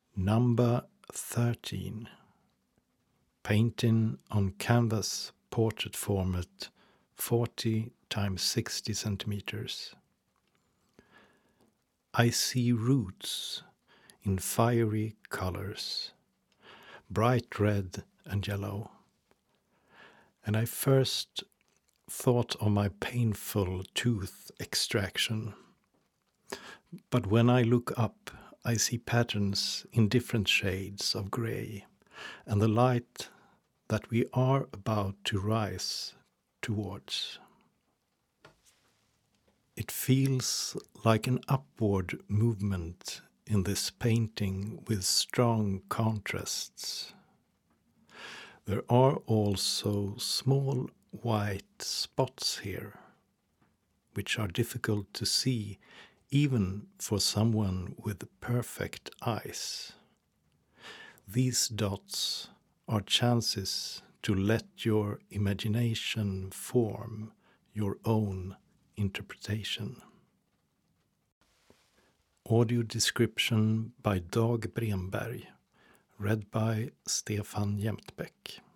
Number 13. Painting on canvas portrait format 40 times 60 centimeters. I see roots in fiery colors, bright red and yellow. And I first thought of my painful tooth extraction. But when I look up, I see patterns in different shades of grey, and the light that we are about to rise towards. It feels like an upward movement in this painting with strong contrasts. There are also small white spots here, which are difficult to see even for someone with perfect eyes. These dots are chances to let your imagination form your own interpretation. Audio description by Dag Bremberg, read by Stefan Jämtbäck.